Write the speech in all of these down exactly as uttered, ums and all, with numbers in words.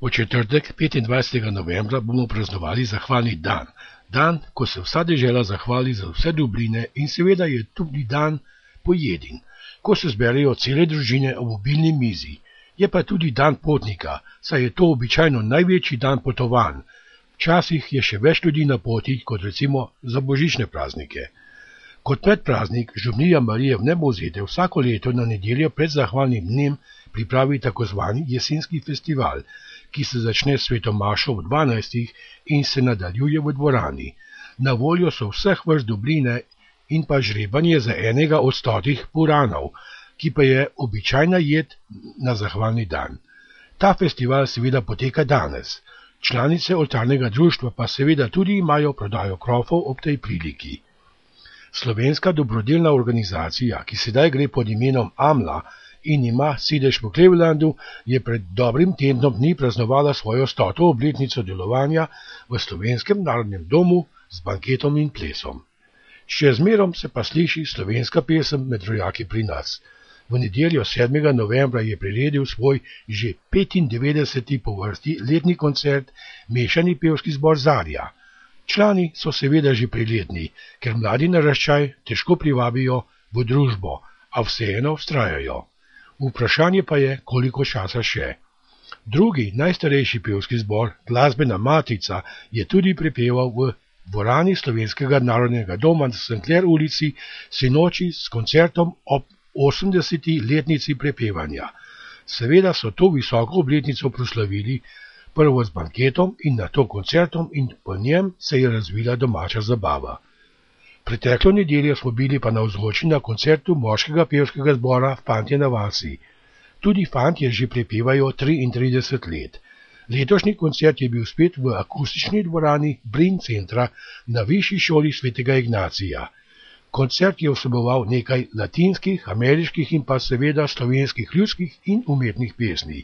V četrtek, petindvajsetega novembra, bomo praznovali zahvalni dan. Dan, ko se vsa dežela zahvali za vse dobline in seveda je tudi dan pojedin, ko se zberejo cele družine ob obilni mizi. Je pa tudi dan potnika, saj je to običajno največji dan potovanj. Včasih je še več ljudi na poti, kot recimo za božične praznike. Kot predpraznik župnija Marije Vnebovzete vsako leto na nedeljo pred zahvalnim dnem pripravi tako zvani jesenski festival, ki se začne s sveto mašo ob dvanajstih in se nadaljuje v dvorani. Na voljo so vseh vrst dobline in pa žrebanje za enega od stotih puranov, ki pa je običajna jed na zahvalni dan. Ta festival seveda poteka danes. Članice oltarnega društva pa seveda tudi imajo prodajo krofov ob tej priliki. Slovenska dobrodelna organizacija, ki sedaj gre pod imenom Amla in ima sedež v Clevelandu, je pred dobrim tednom dni praznovala svojo stoto obletnico delovanja v Slovenskem narodnem domu z banketom in plesom. Še zmerom se pa sliši slovenska pesem med rojaki pri nas. V nedeljo sedmega novembra je priredil svoj že petindevetdeseti po vrsti letni koncert mešani pevski zbor Zarja. Člani so seveda že preletni, ker mladi naraščaj težko privabijo v družbo, a vseeno vztrajajo. Vprašanje pa je, koliko časa še. Drugi, najstarejši pevski zbor, Glasbena matica, je tudi prepeval v dvorani Slovenskega narodnega doma na Saint Clair ulici sinoči s koncertom ob osemdeseti letnici prepevanja. Seveda so to visoko obletnico proslavili prvo z banketom in nato koncertom in po njem se je razvila domača zabava. Preteklo nedeljo smo bili pa navzoči na koncertu moškega pevskega zbora Fantje na vasi. Tudi fantje že prepevajo triintrideset let. Letošnji koncert je bil spet v akustični dvorani Brin centra na Višji šoli svetega Ignacija. Koncert je vseboval nekaj latinskih, ameriških in pa seveda slovenskih ljudskih in umetnih pesmi.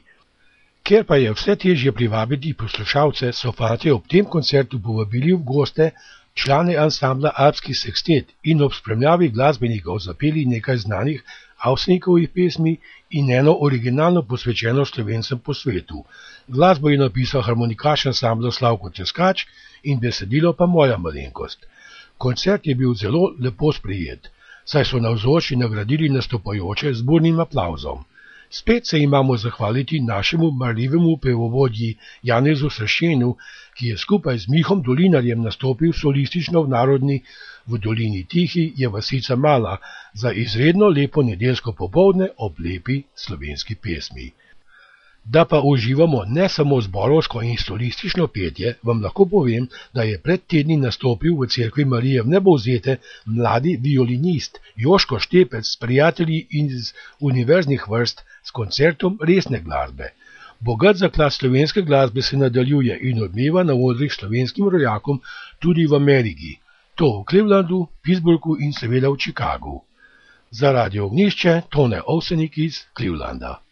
Ker pa je vse težje privabiti poslušalce, so fantje ob tem koncertu povabili v goste člane ansambla Alpski sekstet in ob spremljavi glasbenikov zapeli nekaj znanih Avsenikovih pesmi in eno originalno posvečeno Slovencem po svetu. Glasbo je napisal harmonikaš ansambla Slavko Teskač in besedilo pa moja malenkost. Koncert je bil zelo lepo sprejet, saj so navzoči nagradili nastopajoče z burnim aplavzom. Spet se imamo zahvaliti našemu marljivemu pevovodji Janezu Sršenu, ki je skupaj z Mihom Dolinarjem nastopil solistično v narodni v dolini Tihi je vasica Mala za izredno lepo nedeljsko popoldne ob lepi slovenski pesmi. Da pa uživamo ne samo zborovsko in solistično petje, vam lahko povem, da je pred tedni nastopil v cerkvi Marije Vnebovzete mladi violinist Joško Štepec s prijatelji in iz univerznih vrst s koncertom resne glasbe. Bogat zaklad slovenske glasbe se nadaljuje in odmeva na odrih slovenskim rojakom tudi v Ameriki. To v Clevelandu, Pittsburghu in seveda v Chicagu. Za Radio Ognjišče Tone Ovsenik iz Clevelanda.